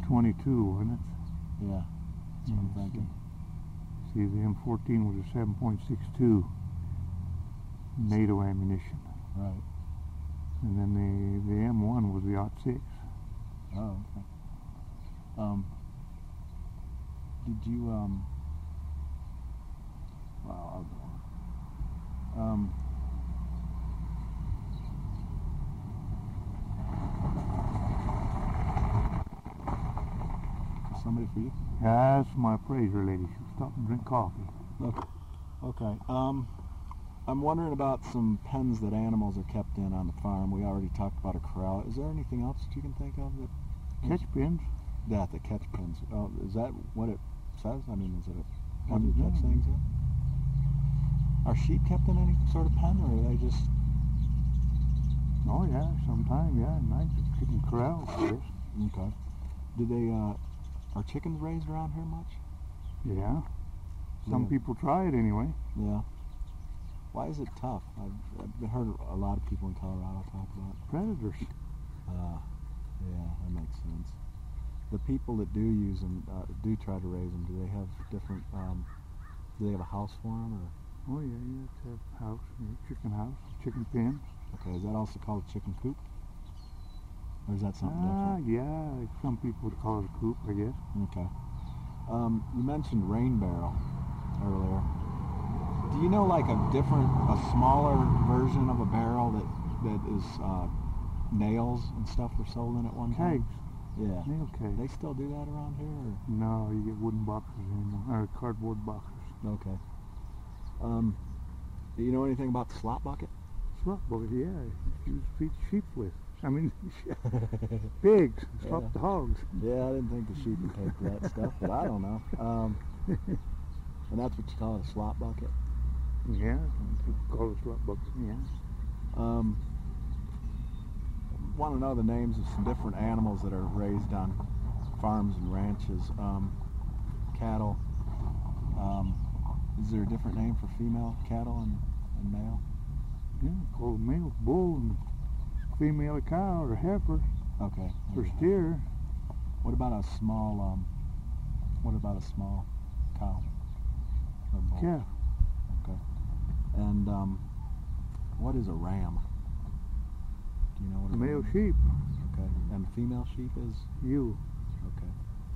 22, wasn't it? Yeah, that's what I'm thinking. See, the M14 was a 7.62 NATO ammunition. Right. And then the M1 was the .6. Oh, okay. Did you, well, I'll go on. Somebody for you? That's my appraiser lady. She'll stop and drink coffee. Okay. I'm wondering about some pens that animals are kept in on the farm. We already talked about a corral. Is there anything else that you can think of that? Catch pins? Yeah, the catch pens. Oh, is that what it says? I mean, is it a pen to catch things in? Are sheep kept in any sort of pen, or are they just? Oh yeah, sometime, yeah. Nice. Chicken corral, yes. Okay. Do they? Are chickens raised around here much? Yeah. Some people try it anyway. Yeah. Why is it tough? I've heard a lot of people in Colorado talk about it. Predators. Yeah, that makes sense. The people that do use them, do try to raise them, do they have different, do they have a house for them? Or? Oh yeah, you have to have a house, chicken house, chicken pen. Okay, is that also called a chicken coop? Or is that something different? Yeah, some people would call it a coop, I guess. Okay. You mentioned rain barrel earlier. Do you know like a smaller version of a barrel that is nails and stuff were sold in at one time? Kegs. Yeah. Nail kegs. They still do that around here? Or? No, you get wooden boxes anymore, or cardboard boxes. Okay. Do you know anything about the slop bucket? Slop bucket, yeah. You feed sheep with. I mean, pigs, slop the hogs. Yeah, I didn't think the sheep would take that stuff, but I don't know. And that's what you call it, a slop bucket? Yeah, people call it a slop bucket, yeah. Want to know the names of some different animals that are raised on farms and ranches. Cattle. Is there a different name for female cattle and male? Yeah, called male bull and female a cow or a heifer. Okay. Or steer. What about a small cow? Or bull? Calf. Okay. And what is a ram? Do you know what a male ram sheep. is? Okay. And female sheep is? Ewe. Okay.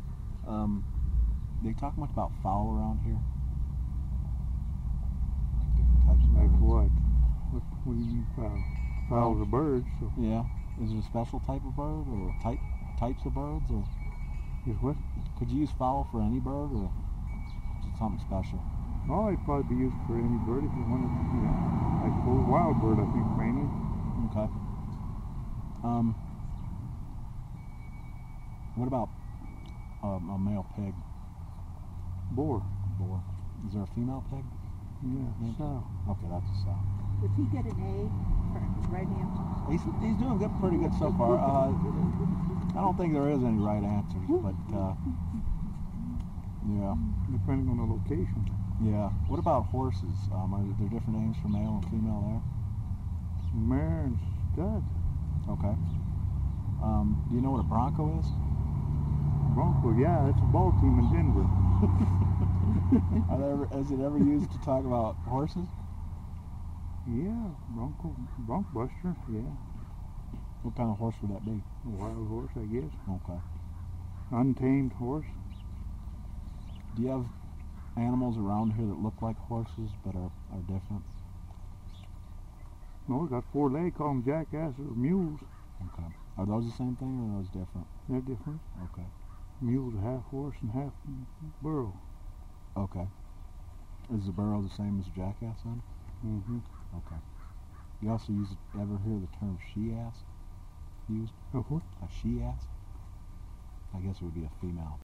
They talk much about fowl around here? Different types of Like birds. what? What do you mean fowl? Fowls are birds, so. Yeah. Is it a special type of bird or types of birds? Or Is what? could you use fowl for any bird or is it something special? Oh, it'd probably be used for any bird if you wanted to, I suppose wild bird, I think, mainly. Okay. What about a male pig? Boar. Boar. Is there a female pig? Yeah, sow. Okay, that's a sow. Does he get an A for his right answer? He's doing good, pretty good so far. I don't think there is any right answers, but yeah. Depending on the location. Yeah. What about horses? Are there different names for male and female there? Mare and stud. Okay. Do you know what a bronco is? Bronco, yeah, it's a ball team in Denver. Is it ever used to talk about horses? Yeah, bronc buster, yeah. What kind of horse would that be? A wild horse, I guess. Okay. Untamed horse. Do you have animals around here that look like horses but are different? No, we got 4 legs, call them jackasses or mules. Okay. Are those the same thing or are those different? They're different. Okay. Mules are half horse and half burro. Okay. Is the burro the same as a jackass then? Mm-hmm. Okay. You also ever hear the term she-ass used? A what? A she-ass? I guess it would be a female.